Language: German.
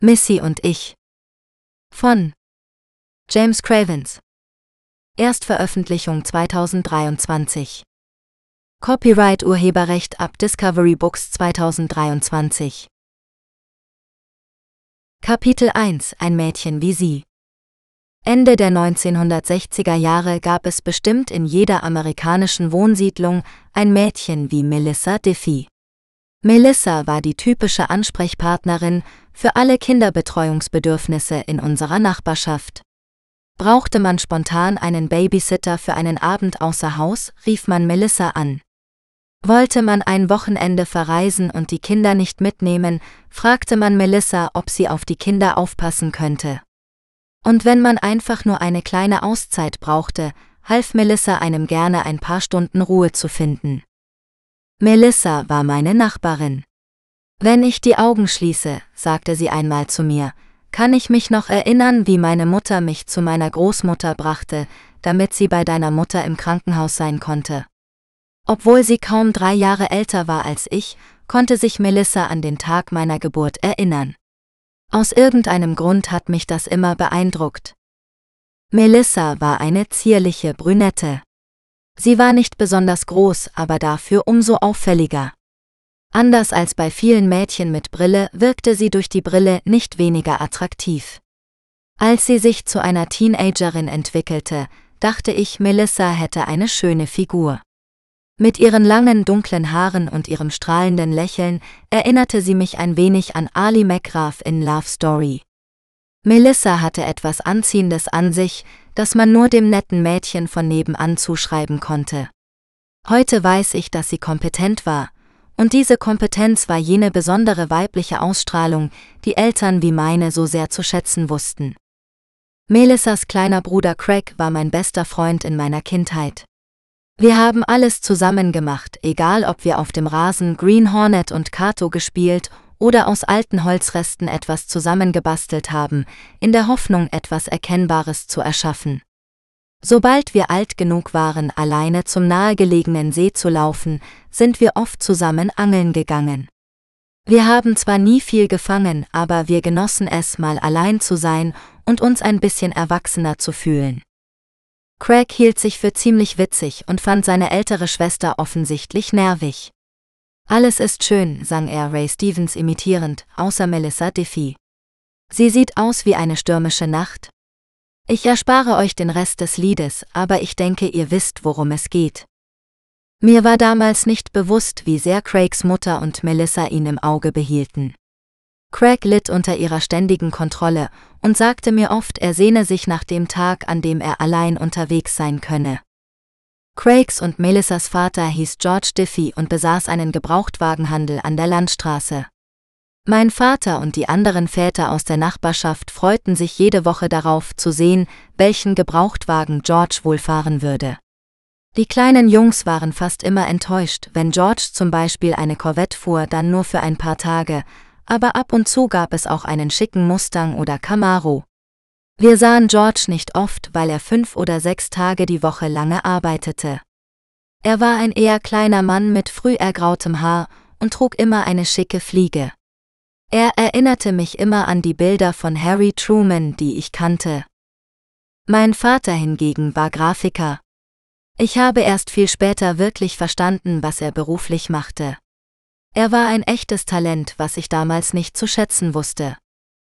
Missy und ich. Von James Cravens. Erstveröffentlichung 2023. Copyright Urheberrecht ab Discovery Books 2023. Kapitel 1 – Ein Mädchen wie sie. Ende der 1960er Jahre gab es bestimmt in jeder amerikanischen Wohnsiedlung ein Mädchen wie Melissa Diffie. Melissa war die typische Ansprechpartnerin für alle Kinderbetreuungsbedürfnisse in unserer Nachbarschaft. Brauchte man spontan einen Babysitter für einen Abend außer Haus, rief man Melissa an. Wollte man ein Wochenende verreisen und die Kinder nicht mitnehmen, fragte man Melissa, ob sie auf die Kinder aufpassen könnte. Und wenn man einfach nur eine kleine Auszeit brauchte, half Melissa einem gerne ein paar Stunden Ruhe zu finden. Melissa war meine Nachbarin. Wenn ich die Augen schließe, sagte sie einmal zu mir, kann ich mich noch erinnern, wie meine Mutter mich zu meiner Großmutter brachte, damit sie bei deiner Mutter im Krankenhaus sein konnte. Obwohl sie kaum 3 Jahre älter war als ich, konnte sich Melissa an den Tag meiner Geburt erinnern. Aus irgendeinem Grund hat mich das immer beeindruckt. Melissa war eine zierliche Brünette. Sie war nicht besonders groß, aber dafür umso auffälliger. Anders als bei vielen Mädchen mit Brille wirkte sie durch die Brille nicht weniger attraktiv. Als sie sich zu einer Teenagerin entwickelte, dachte ich, Melissa hätte eine schöne Figur. Mit ihren langen dunklen Haaren und ihrem strahlenden Lächeln erinnerte sie mich ein wenig an Ali MacGrath in Love Story. Melissa hatte etwas Anziehendes an sich, das man nur dem netten Mädchen von nebenan zuschreiben konnte. Heute weiß ich, dass sie kompetent war, und diese Kompetenz war jene besondere weibliche Ausstrahlung, die Eltern wie meine so sehr zu schätzen wussten. Melissas kleiner Bruder Craig war mein bester Freund in meiner Kindheit. Wir haben alles zusammen gemacht, egal ob wir auf dem Rasen Green Hornet und Kato gespielt oder aus alten Holzresten etwas zusammengebastelt haben, in der Hoffnung, etwas Erkennbares zu erschaffen. Sobald wir alt genug waren, alleine zum nahegelegenen See zu laufen, sind wir oft zusammen angeln gegangen. Wir haben zwar nie viel gefangen, aber wir genossen es, mal allein zu sein und uns ein bisschen erwachsener zu fühlen. Craig hielt sich für ziemlich witzig und fand seine ältere Schwester offensichtlich nervig. Alles ist schön, sang er Ray Stevens imitierend, außer Melissa Diffie. Sie sieht aus wie eine stürmische Nacht. Ich erspare euch den Rest des Liedes, aber ich denke, ihr wisst, worum es geht. Mir war damals nicht bewusst, wie sehr Craigs Mutter und Melissa ihn im Auge behielten. Craig litt unter ihrer ständigen Kontrolle und sagte mir oft, er sehne sich nach dem Tag, an dem er allein unterwegs sein könne. Craigs und Melissas Vater hieß George Diffie und besaß einen Gebrauchtwagenhandel an der Landstraße. Mein Vater und die anderen Väter aus der Nachbarschaft freuten sich jede Woche darauf, zu sehen, welchen Gebrauchtwagen George wohl fahren würde. Die kleinen Jungs waren fast immer enttäuscht, wenn George zum Beispiel eine Corvette fuhr, dann nur für ein paar Tage, aber ab und zu gab es auch einen schicken Mustang oder Camaro. Wir sahen George nicht oft, weil er 5 oder 6 Tage die Woche lange arbeitete. Er war ein eher kleiner Mann mit früh ergrautem Haar und trug immer eine schicke Fliege. Er erinnerte mich immer an die Bilder von Harry Truman, die ich kannte. Mein Vater hingegen war Grafiker. Ich habe erst viel später wirklich verstanden, was er beruflich machte. Er war ein echtes Talent, was ich damals nicht zu schätzen wusste.